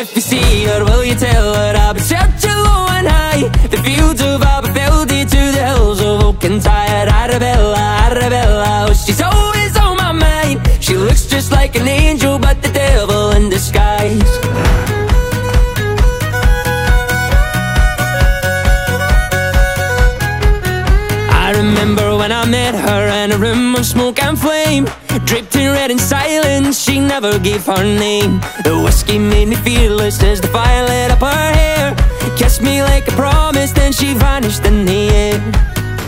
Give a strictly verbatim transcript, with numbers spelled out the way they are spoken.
If you see her, will you tell her I'll be searching low and high, the fields of Aberfeldy to the hills of Oakentire. Arabella, Arabella, oh, she's always on my mind. She looks just like an angel, but the devil in disguise. I remember when I met her in a room of smoke and flame, draped in red and silence, she never gave her name. The whiskey made me fearless as the fire lit up her hair, kissed me like a promise, then she vanished in the air.